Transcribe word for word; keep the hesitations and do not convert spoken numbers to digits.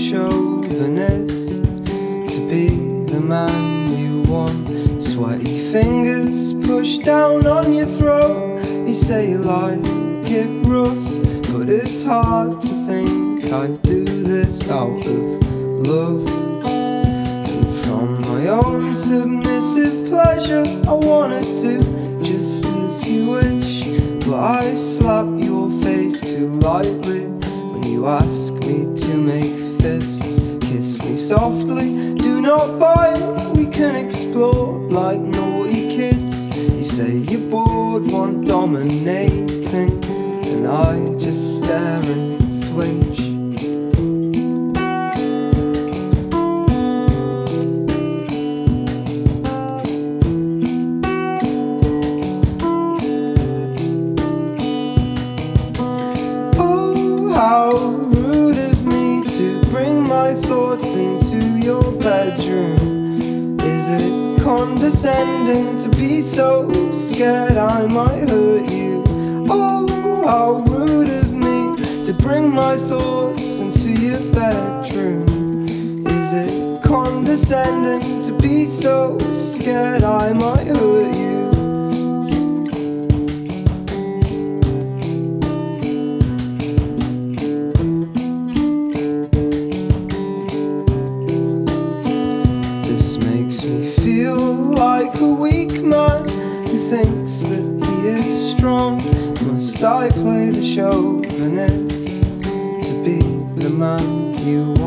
chauvinist to be the man you want. Sweaty fingers push down on your throat. You say you like it rough, but it's hard to think I'd do this out of love. And from my own submissive pleasure I wanna do just as you wish, but I slap your face too lightly when you ask me to make fists. Kiss me softly, do not bite, we can explore like naughty kids. You say you're bored, want dominating, and I just stare and flinch. Oh, how rude of me to bring my thoughts into your bedroom. Is it condescending to be so scared I might hurt you? Oh, how rude of me to bring my thoughts into your bedroom. Is it condescending to be so scared I might hurt you? This makes me feel like a weak man who thinks that he is strong. Must I play the chauvinist to be the man you want?